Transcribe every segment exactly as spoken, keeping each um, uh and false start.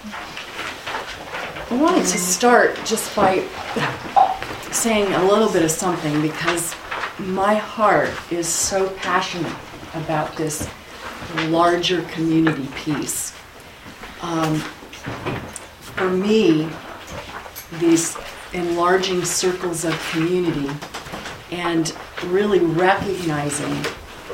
I wanted to start just by saying a little bit of something, because my heart is so passionate about this larger community piece. Um, for me, these enlarging circles of community and really recognizing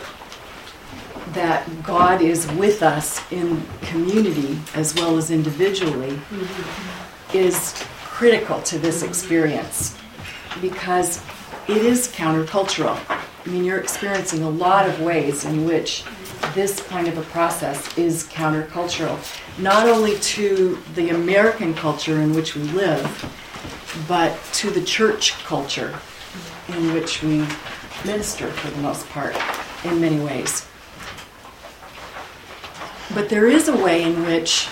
that God is with us in community as well as individually mm-hmm. is critical to this experience, because it is countercultural. I mean, you're experiencing a lot of ways in which this kind of a process is countercultural, not only to the American culture in which we live, but to the church culture in which we minister for the most part, in many ways. But there is a way in which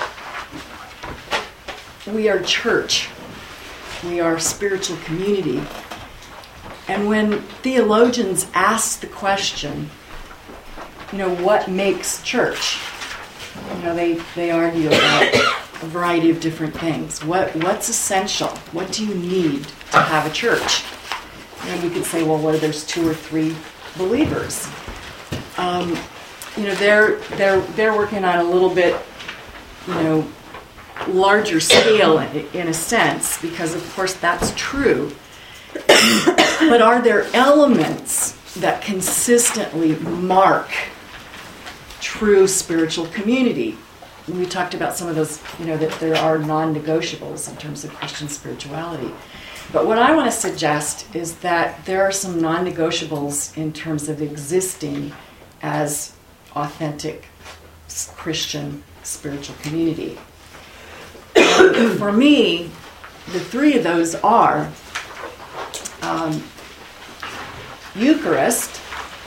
we are church, we are spiritual community. And when theologians ask the question, you know, what makes church? You know, they, they argue about a variety of different things. What what's essential? What do you need to have a church? And we could say, well, well, there's two or three believers. Um, you know, they're they're they're working on a little bit, you know, larger scale in, in a sense, because of course that's true. But are there elements that consistently mark true spiritual community? And we talked about some of those, you know, that there are non-negotiables in terms of Christian spirituality. But what I want to suggest is that there are some non-negotiables in terms of existing as authentic Christian spiritual community. And for me, the three of those are um, Eucharist,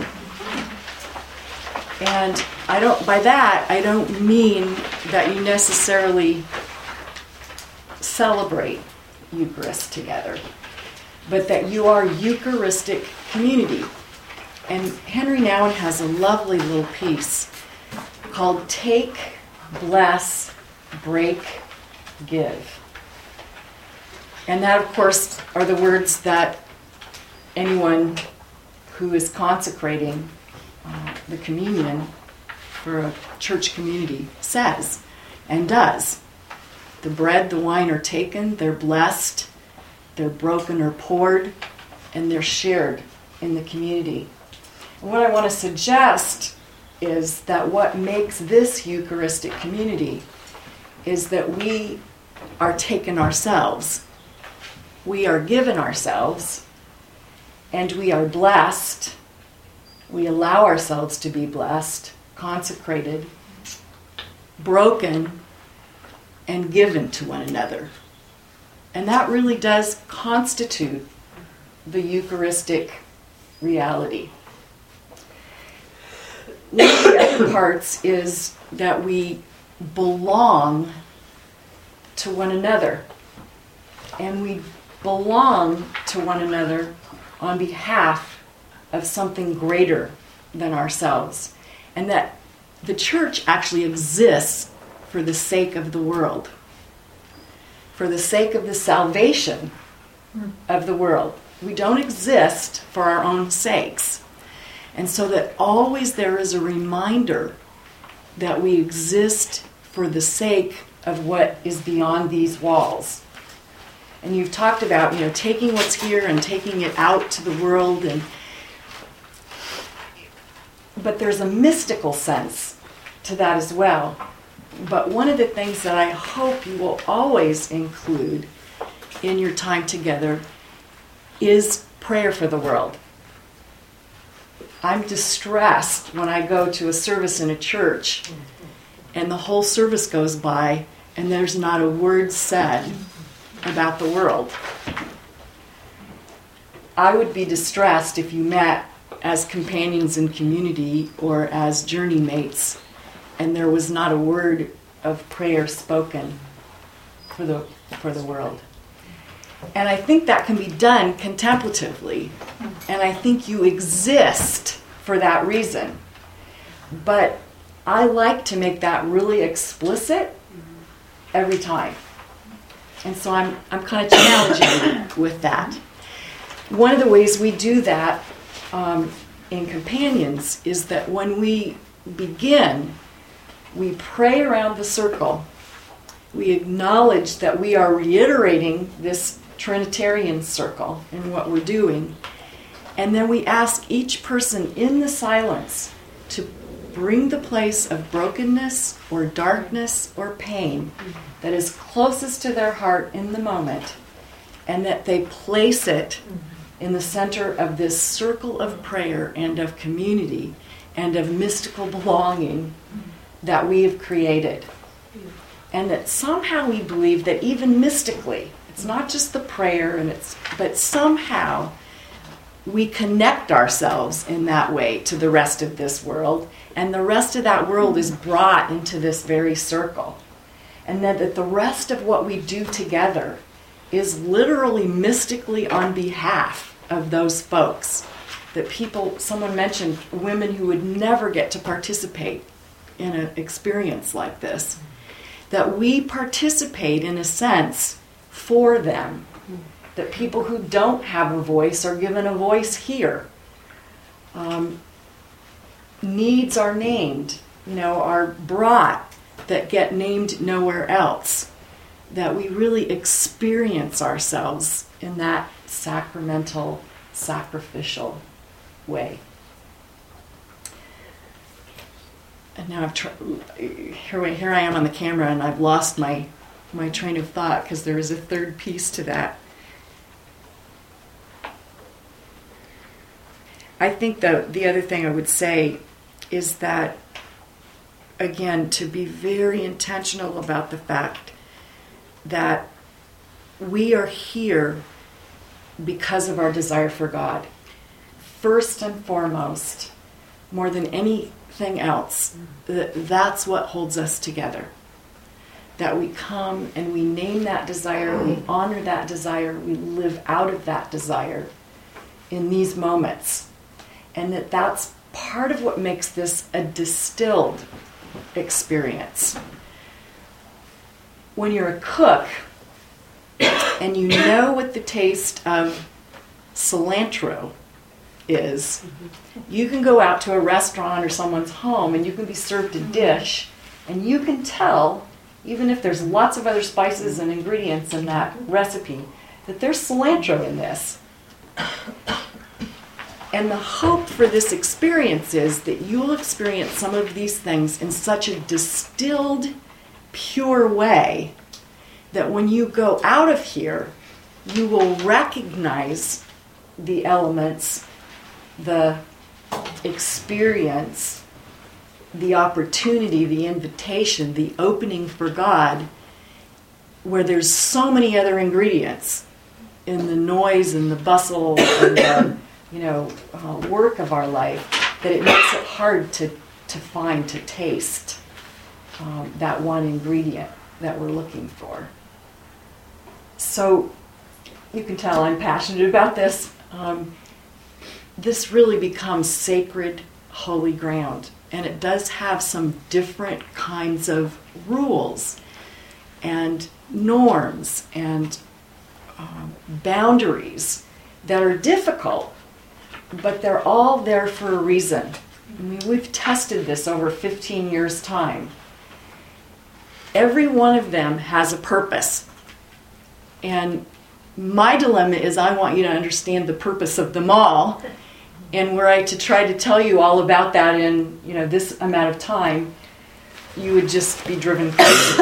and I don't. By that, I don't mean that you necessarily celebrate Eucharist together, but that you are Eucharistic community. And Henry Nouwen has a lovely little piece called "Take, Bless, Break, Give." And that, of course, are the words that anyone who is consecrating uh, the communion for a church community says and does. The bread, the wine are taken, they're blessed, they're broken or poured, and they're shared in the community. And what I want to suggest is that what makes this Eucharistic community is that we are taken ourselves, we are given ourselves, and we are blessed. We allow ourselves to be blessed, consecrated, broken, and given to one another. And that really does constitute the Eucharistic reality. One of the other parts is that we belong to one another. And we belong to one another on behalf of something greater than ourselves. And that the church actually exists for the sake of the world, for the sake of the salvation of the world. We don't exist for our own sakes. And so that always there is a reminder that we exist for the sake of what is beyond these walls. And you've talked about, you know, taking what's here and taking it out to the world, and but there's a mystical sense to that as well. But one of the things that I hope you will always include in your time together is prayer for the world. I'm distressed when I go to a service in a church and the whole service goes by and there's not a word said about the world. I would be distressed if you met as companions in community or as journey mates and there was not a word of prayer spoken for the for the world. And I think that can be done contemplatively. And I think you exist for that reason. But I like to make that really explicit every time. And so I'm, I'm kind of challenging with that. One of the ways we do that um, in Companions is that when we begin, we pray around the circle. We acknowledge that we are reiterating this Trinitarian circle in what we're doing. And then we ask each person in the silence to bring the place of brokenness or darkness or pain that is closest to their heart in the moment, and that they place it in the center of this circle of prayer and of community and of mystical belonging that we have created. And that somehow we believe that even mystically, it's not just the prayer, and it's but somehow we connect ourselves in that way to the rest of this world, and the rest of that world is brought into this very circle. And then that the rest of what we do together is literally mystically on behalf of those folks. That people, someone mentioned women who would never get to participate in an experience like this. That we participate in a sense for them. That people who don't have a voice are given a voice here. Um, needs are named, you know, are brought that get named nowhere else. That we really experience ourselves in that sacramental, sacrificial way. And now I've tr- here, here I am on the camera, and I've lost my my train of thought because there is a third piece to that. I think the the other thing I would say is that, again, to be very intentional about the fact that we are here because of our desire for God. First and foremost, more than anything else, that's what holds us together. That we come and we name that desire, we honor that desire, we live out of that desire in these moments. And that that's part of what makes this a distilled experience. When you're a cook and you know what the taste of cilantro is, you can go out to a restaurant or someone's home and you can be served a dish and you can tell, even if there's lots of other spices and ingredients in that recipe, that there's cilantro in this. And the hope for this experience is that you'll experience some of these things in such a distilled, pure way that when you go out of here, you will recognize the elements, the experience, the opportunity, the invitation, the opening for God, where there's so many other ingredients in the noise and the bustle and the you know, uh, work of our life, that it makes it hard to, to find, to taste um, that one ingredient that we're looking for. So you can tell I'm passionate about this. Um, this really becomes sacred, holy ground. And it does have some different kinds of rules and norms and um, boundaries that are difficult, but they're all there for a reason. I mean, we've tested this over fifteen years' time. Every one of them has a purpose. And my dilemma is I want you to understand the purpose of them all. And were I to try to tell you all about that in, you know, this amount of time, you would just be driven crazy.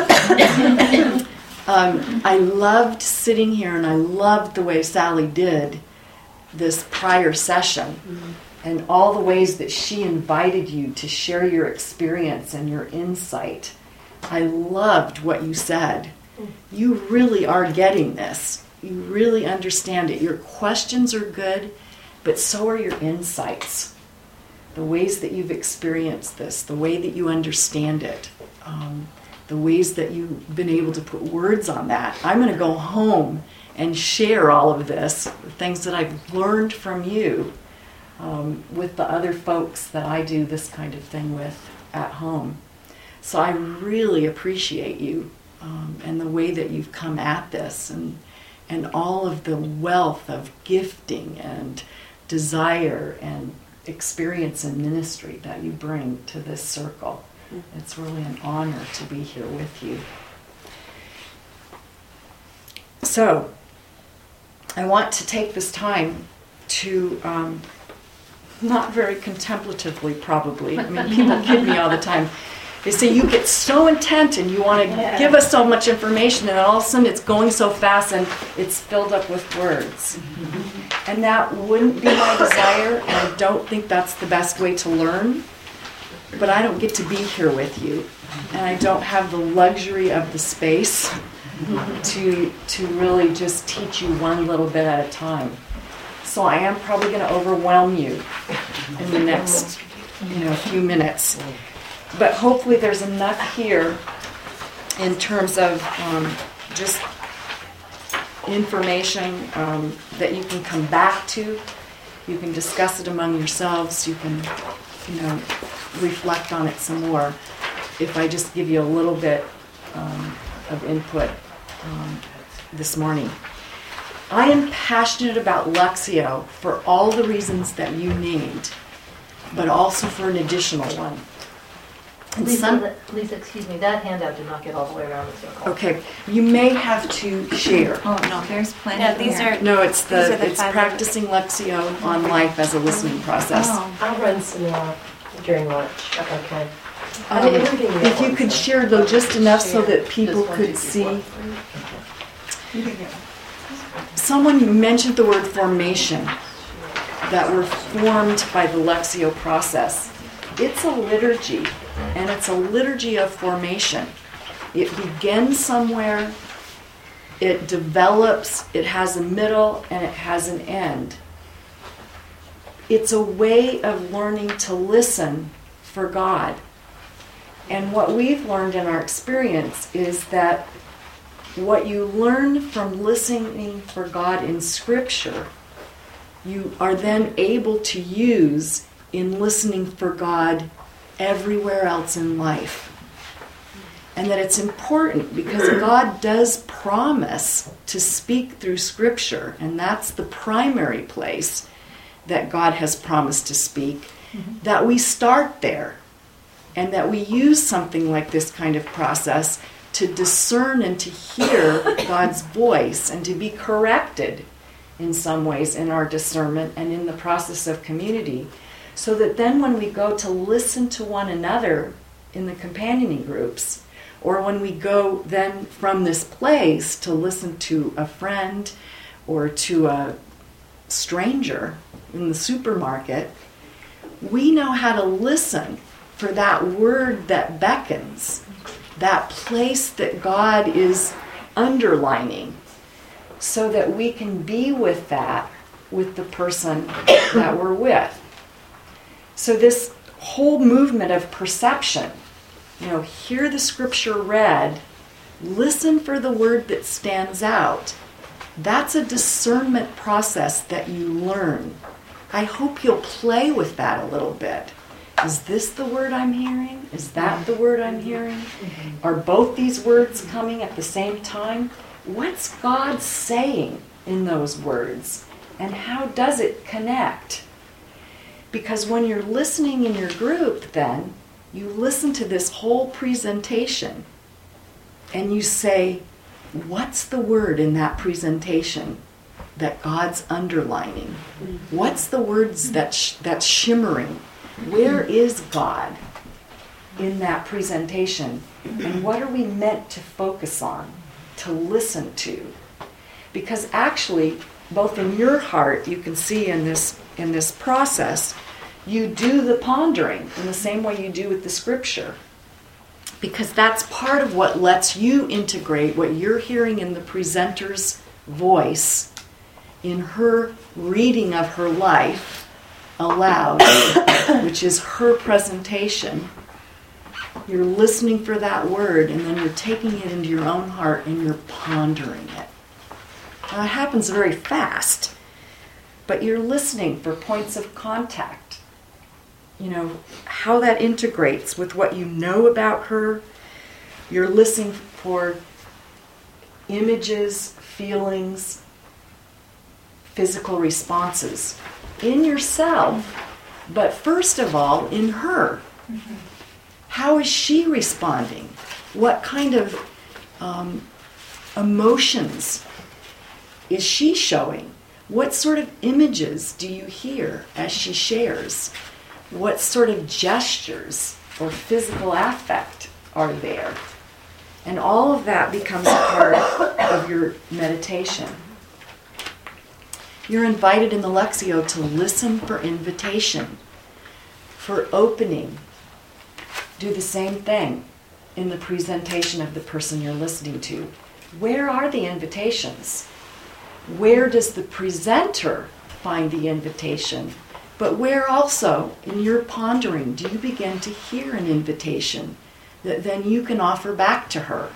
um, I loved sitting here, and I loved the way Sally did this prior session, mm-hmm. and all the ways that she invited you to share your experience and your insight. I loved what you said. You really are getting this. You really understand it. Your questions are good, but so are your insights. The ways that you've experienced this, the way that you understand it, um, the ways that you've been able to put words on that. I'm going to go home and share all of this, the things that I've learned from you, um, with the other folks that I do this kind of thing with at home. So I really appreciate you um, and the way that you've come at this, and and all of the wealth of gifting and desire and experience in ministry that you bring to this circle. Mm-hmm. It's really an honor to be here with you. So, I want to take this time to, um, not very contemplatively probably, I mean, people kid me all the time. They say you get so intent and you want to yeah. give us so much information, and all of a sudden it's going so fast and it's filled up with words. Mm-hmm. And that wouldn't be my desire, and I don't think that's the best way to learn. But I don't get to be here with you, and I don't have the luxury of the space to to really just teach you one little bit at a time. So I am probably going to overwhelm you in the next, you know, few minutes. But hopefully there's enough here in terms of um, just information um, that you can come back to. You can discuss it among yourselves. You can, you know, reflect on it some more. If I just give you a little bit um, of input um, this morning. I am passionate about Lectio for all the reasons that you named, but also for an additional one. Lisa, some, Lisa, excuse me, that handout did not get all the way around the circle. Okay, you may have to share. Oh no, there's plenty. No, these here. are no, it's the, the it's practicing Lectio on life as a listening process. Oh. I'll run some uh, during lunch. Okay. Um, if you could share though just enough so that people could see. Someone mentioned the word formation, that we're formed by the Lectio process. It's a liturgy, and it's a liturgy of formation. It begins somewhere, it develops, it has a middle, and it has an end. It's a way of learning to listen for God. And what we've learned in our experience is that what you learn from listening for God in Scripture, you are then able to use in listening for God everywhere else in life. And that it's important because God does promise to speak through Scripture, and that's the primary place that God has promised to speak, mm-hmm. that we start there, and that we use something like this kind of process to discern and to hear God's voice and to be corrected in some ways in our discernment and in the process of community, so that then when we go to listen to one another in the companioning groups, or when we go then from this place to listen to a friend or to a stranger in the supermarket, we know how to listen for that word that beckons, that place that God is underlining, so that we can be with that, with the person that we're with. So this whole movement of perception, you know, hear the Scripture read, listen for the word that stands out. That's a discernment process that you learn. I hope you'll play with that a little bit. Is this the word I'm hearing? Is that the word I'm hearing? Are both these words coming at the same time? What's God saying in those words? And how does it connect? Because when you're listening in your group, then, you listen to this whole presentation and you say, what's the word in that presentation that God's underlining? What's the words that sh- that's shimmering? Where is God in that presentation? And what are we meant to focus on, to listen to? Because actually, both in your heart, you can see in this in this process, you do the pondering in the same way you do with the Scripture. Because that's part of what lets you integrate what you're hearing in the presenter's voice, in her reading of her life aloud, which is her presentation. You're listening for that word, and then you're taking it into your own heart and you're pondering it. Now, it happens very fast, but you're listening for points of contact. You know, how that integrates with what you know about her. You're listening for images, feelings, physical responses in yourself, but first of all, in her. Mm-hmm. How is she responding? What kind of um, emotions is she showing? What sort of images do you hear as she shares? What sort of gestures or physical affect are there? And all of that becomes a part of your meditation. You're invited in the Lectio to listen for invitation, for opening. Do the same thing in the presentation of the person you're listening to. Where are the invitations? Where does the presenter find the invitation? But where also, in your pondering, do you begin to hear an invitation that then you can offer back to her?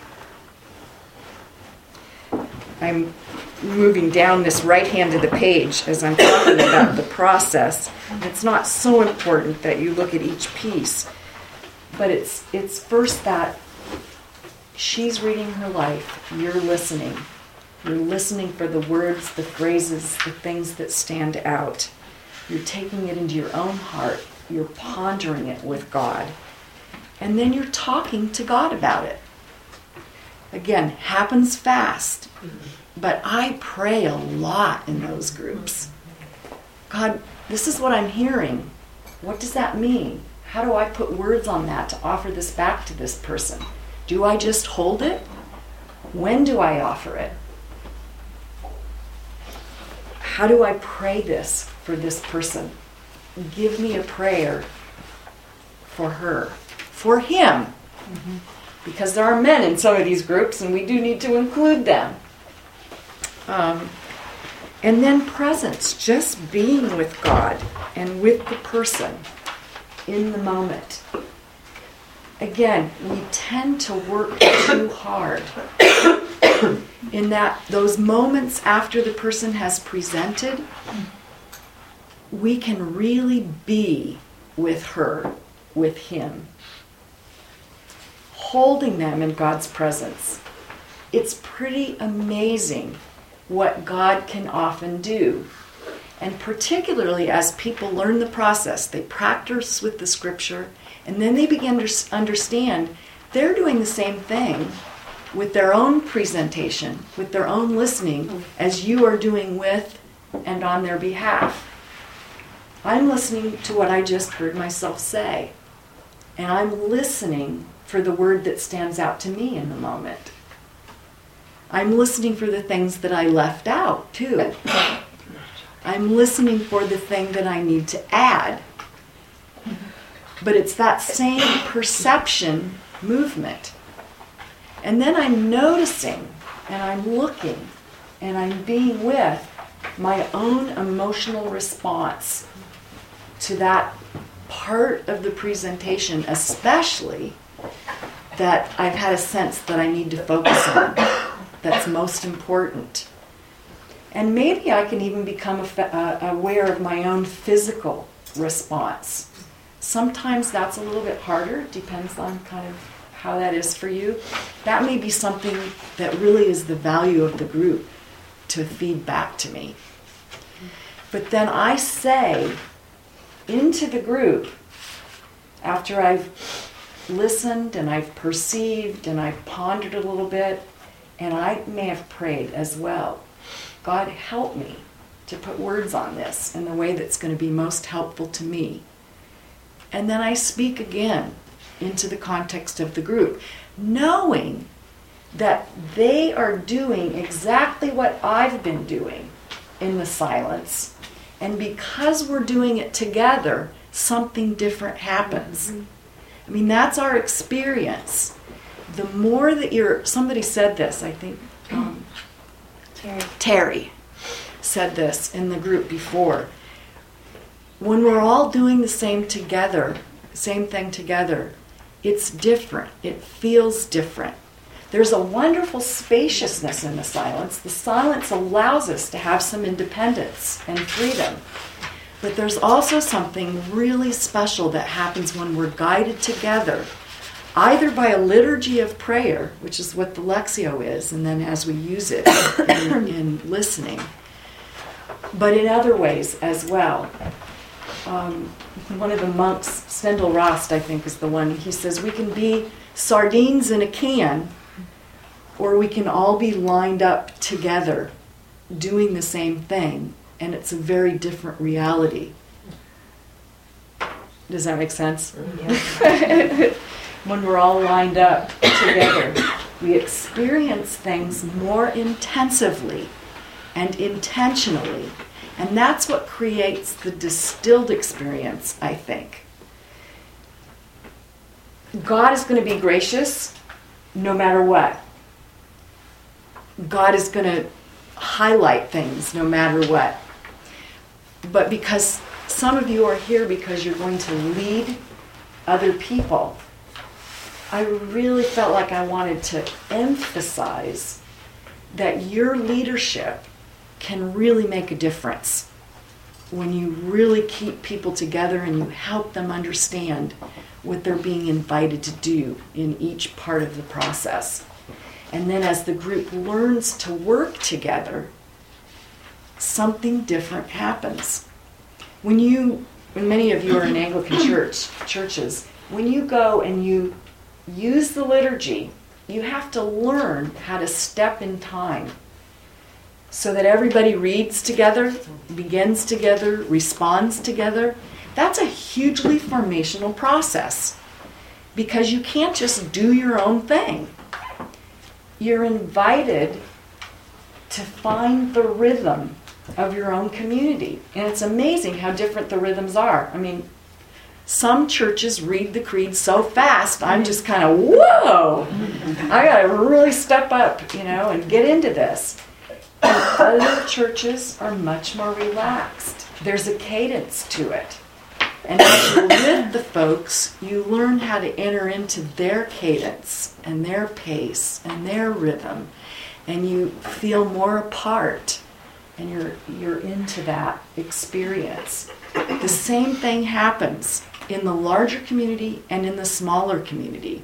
I'm moving down this right hand of the page as I'm talking about the process. It's not so important that you look at each piece, but it's it's first that she's reading her life, you're listening. You're listening for the words, the phrases, the things that stand out. You're taking it into your own heart. You're pondering it with God. And then you're talking to God about it. Again, happens fast. But I pray a lot in those groups. God, this is what I'm hearing. What does that mean? How do I put words on that to offer this back to this person? Do I just hold it? When do I offer it? How do I pray this for this person? Give me a prayer for her, for him. Mm-hmm. Because there are men in some of these groups, and we do need to include them. Um, and then presence, just being with God and with the person in the moment. Again, we tend to work too hard in that those moments after the person has presented, we can really be with her, with him, holding them in God's presence. It's pretty amazing what God can often do. And particularly as people learn the process, they practice with the scripture, and then they begin to understand they're doing the same thing with their own presentation, with their own listening, as you are doing with and on their behalf. I'm listening to what I just heard myself say, and I'm listening for the word that stands out to me in the moment. I'm listening for the things that I left out, too. I'm listening for the thing that I need to add. But it's that same perception movement. And then I'm noticing, and I'm looking, and I'm being with my own emotional response to that part of the presentation, especially that I've had a sense that I need to focus on. That's most important. And maybe I can even become uh, aware of my own physical response. Sometimes that's a little bit harder, depends on kind of how that is for you. That may be something that really is the value of the group to feed back to me. But then I say into the group, after I've listened and I've perceived and I've pondered a little bit, and I may have prayed as well, God, help me to put words on this in the way that's going to be most helpful to me. And then I speak again into the context of the group, knowing that they are doing exactly what I've been doing in the silence. And because we're doing it together, something different happens. Mm-hmm. I mean, that's our experience. The more that you're, somebody said this, I think, um, Terry. Terry said this in the group before. When we're all doing the same together, same thing together, it's different. It feels different. There's a wonderful spaciousness in the silence. The silence allows us to have some independence and freedom. But there's also something really special that happens when we're guided together either by a liturgy of prayer, which is what the Lectio is, and then as we use it in, in listening, but in other ways as well. Um, one of the monks, Stendhal Rast, I think is the one, he says, we can be sardines in a can, or we can all be lined up together doing the same thing, and it's a very different reality. Does that make sense? Yeah. When we're all lined up together, we experience things more intensively and intentionally. And that's what creates the distilled experience, I think. God is going to be gracious no matter what. God is going to highlight things no matter what. But because some of you are here because you're going to lead other people, I really felt like I wanted to emphasize that your leadership can really make a difference when you really keep people together and you help them understand what they're being invited to do in each part of the process. And then as the group learns to work together, something different happens. When you, when many of you are in Anglican church churches, when you go and you use the liturgy, you have to learn how to step in time so that everybody reads together, begins together, responds together. That's a hugely formational process because you can't just do your own thing. You're invited to find the rhythm of your own community. And it's amazing how different the rhythms are. I mean, some churches read the creed so fast, I'm just kind of, whoa! I got to really step up, you know, and get into this. And other churches are much more relaxed. There's a cadence to it. And as you're with the folks, you learn how to enter into their cadence and their pace and their rhythm. And you feel more a part. And you're you're into that experience. The same thing happens in the larger community and in the smaller community.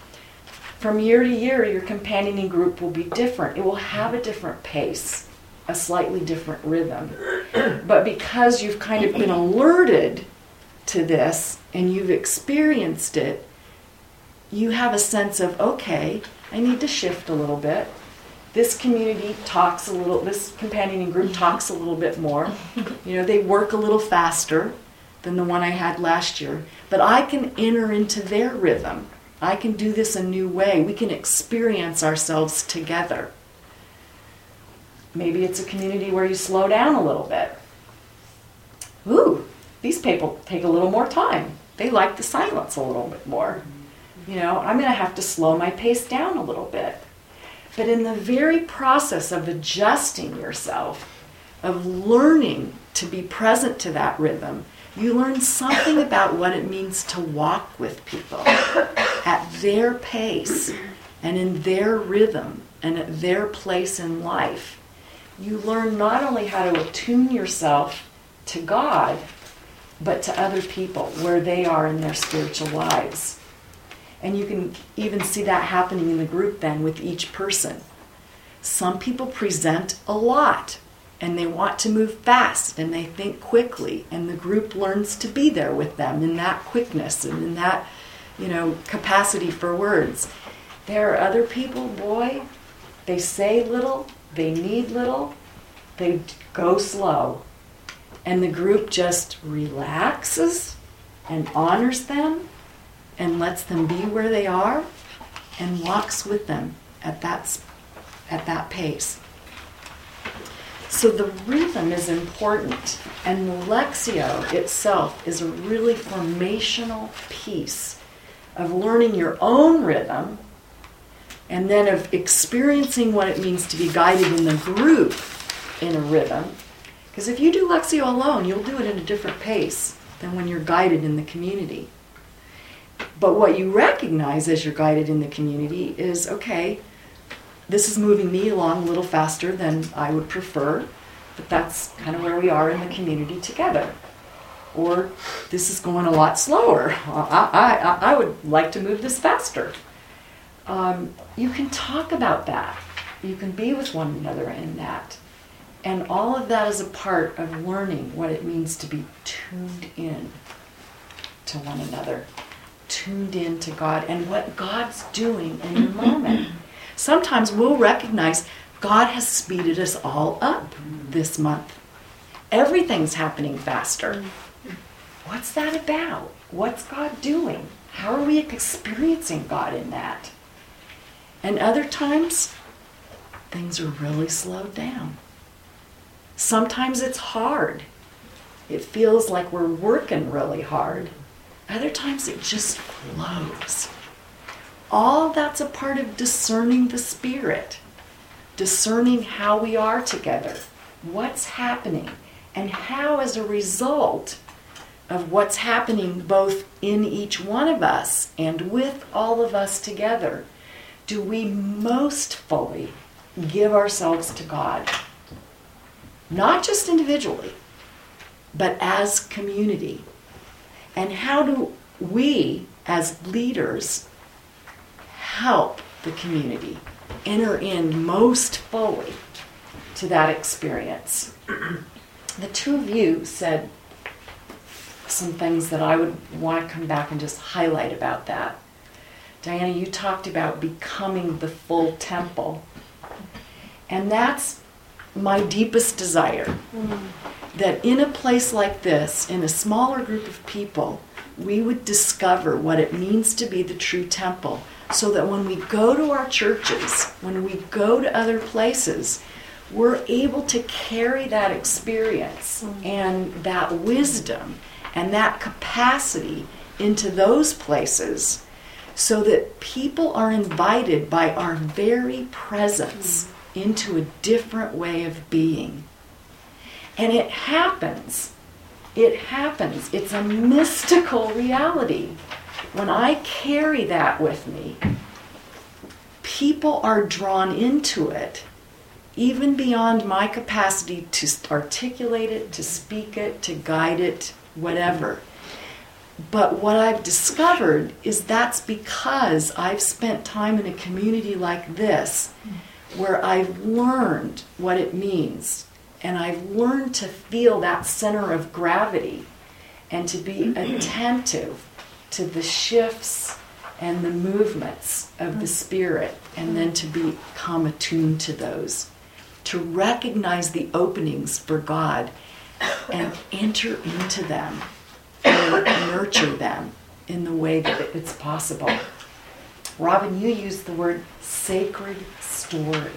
From year to year, your companioning group will be different. It will have a different pace, a slightly different rhythm. But because you've kind of been alerted to this and you've experienced it, you have a sense of, okay, I need to shift a little bit. This community talks a little, this companioning group talks a little bit more. You know, they work a little faster than the one I had last year. But I can enter into their rhythm. I can do this a new way. We can experience ourselves together. Maybe it's a community where you slow down a little bit. Ooh, these people take a little more time. They like the silence a little bit more. You know, I'm going to have to slow my pace down a little bit. But in the very process of adjusting yourself, of learning to be present to that rhythm, you learn something about what it means to walk with people at their pace and in their rhythm and at their place in life. You learn not only how to attune yourself to God, but to other people, where they are in their spiritual lives. And you can even see that happening in the group then with each person. Some people present a lot, and they want to move fast, and they think quickly, and the group learns to be there with them in that quickness and in that, you know, capacity for words. There are other people, boy, they say little, they need little, they go slow. And the group just relaxes and honors them and lets them be where they are and walks with them at that, at that pace. So the rhythm is important, and the Lectio itself is a really formational piece of learning your own rhythm and then of experiencing what it means to be guided in the group in a rhythm. Because if you do Lectio alone, you'll do it at a different pace than when you're guided in the community. But what you recognize as you're guided in the community is, okay, this is moving me along a little faster than I would prefer, but that's kind of where we are in the community together. Or this is going a lot slower. I, I, I would like to move this faster. Um, you can talk about that. You can be with one another in that. And all of that is a part of learning what it means to be tuned in to one another, tuned in to God and what God's doing in the moment. Sometimes we'll recognize God has speeded us all up this month. Everything's happening faster. What's that about? What's God doing? How are we experiencing God in that? And other times, things are really slowed down. Sometimes it's hard. It feels like we're working really hard. Other times it just flows. All that's a part of discerning the Spirit, discerning how we are together, what's happening, and how as a result of what's happening both in each one of us and with all of us together, do we most fully give ourselves to God. Not just individually, but as community. And how do we, as leaders, help the community enter in most fully to that experience? The two of you said some things that I would want to come back and just highlight about that. Diana, you talked about becoming the full temple. And that's my deepest desire. Mm. That in a place like this, in a smaller group of people, we would discover what it means to be the true temple. So that when we go to our churches, when we go to other places, we're able to carry that experience mm. and that wisdom and that capacity into those places so that people are invited by our very presence mm. into a different way of being. And it happens. It happens. It's a mystical reality. When I carry that with me, people are drawn into it, even beyond my capacity to articulate it, to speak it, to guide it, whatever. But what I've discovered is that's because I've spent time in a community like this, where I've learned what it means. And I've learned to feel that center of gravity and to be attentive to the shifts and the movements of the Spirit, and then to become attuned to those, to recognize the openings for God and enter into them and nurture them in the way that it's possible. Robin, you used the word sacred story.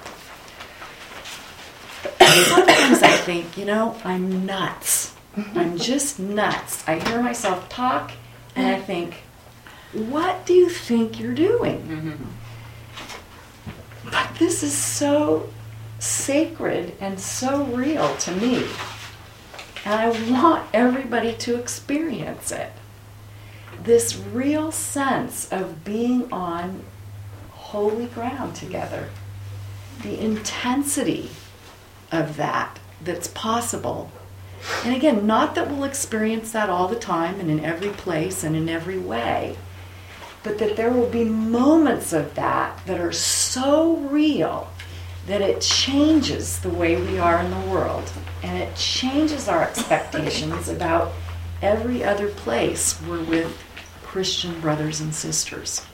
Sometimes I think, you know, I'm nuts. I'm just nuts. I hear myself talk and I think, what do you think you're doing? Mm-hmm. But this is so sacred and so real to me. And I want everybody to experience it. This real sense of being on holy ground together. The intensity of that that's possible. And again, not that we'll experience that all the time and in every place and in every way, but that there will be moments of that that are so real that it changes the way we are in the world, and it changes our expectations about every other place we're with Christian brothers and sisters.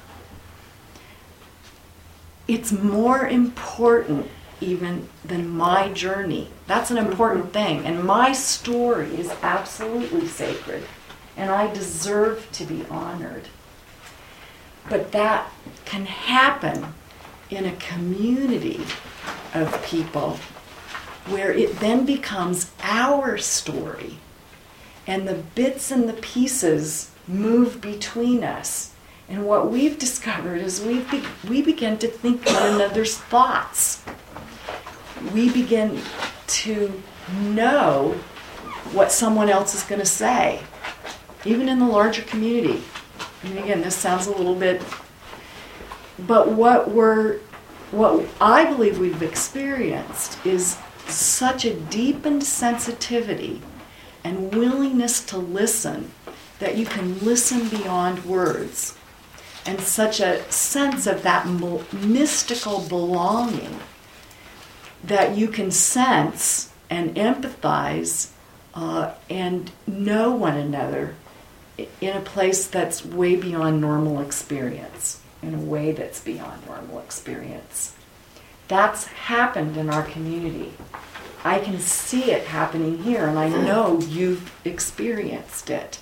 It's more important even than my journey. That's an important thing. And my story is absolutely sacred. And I deserve to be honored. But that can happen in a community of people where it then becomes our story. And the bits and the pieces move between us. And what we've discovered is we be- we begin to think one another's thoughts. We begin to know what someone else is going to say, even in the larger community. And again, this sounds a little bit, but what we're, what I believe we've experienced is such a deepened sensitivity and willingness to listen, that you can listen beyond words, and such a sense of that mystical belonging that you can sense and empathize uh, and know one another in a place that's way beyond normal experience, in a way that's beyond normal experience. That's happened in our community. I can see it happening here, and I know you've experienced it.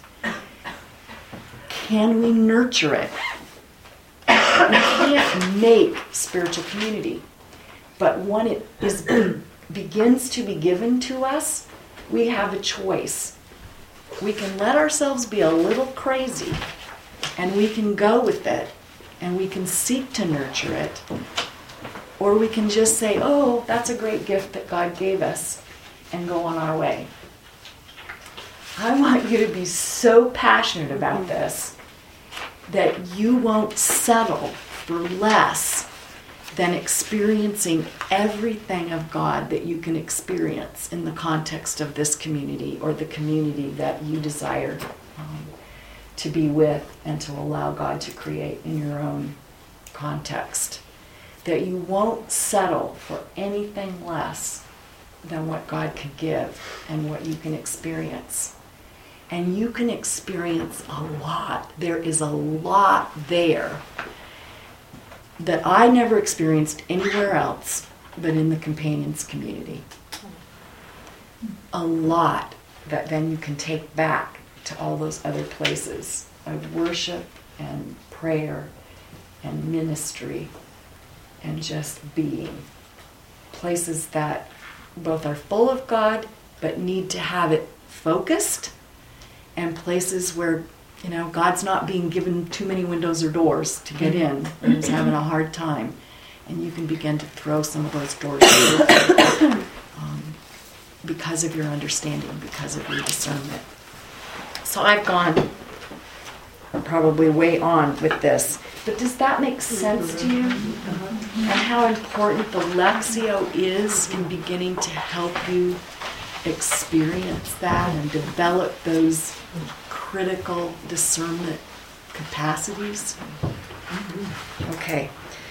Can we nurture it? We can't make spiritual community, but when it is begins to be given to us, we have a choice. We can let ourselves be a little crazy, and we can go with it, and we can seek to nurture it, or we can just say, oh, that's a great gift that God gave us, and go on our way. I want you to be so passionate about this that you won't settle for less than experiencing everything of God that you can experience in the context of this community, or the community that you desire um, to be with and to allow God to create in your own context. That you won't settle for anything less than what God can give and what you can experience. And you can experience a lot. There is a lot there that I never experienced anywhere else but in the Companions community. A lot that then you can take back to all those other places of worship and prayer and ministry and just being. Places that both are full of God but need to have it focused, and places where, you know, God's not being given too many windows or doors to get in, and He's having a hard time. And you can begin to throw some of those doors open um, because of your understanding, because of your discernment. So I've gone probably way on with this, but does that make sense to you? And how important the Lectio is in beginning to help you experience that and develop those critical discernment capacities? Okay.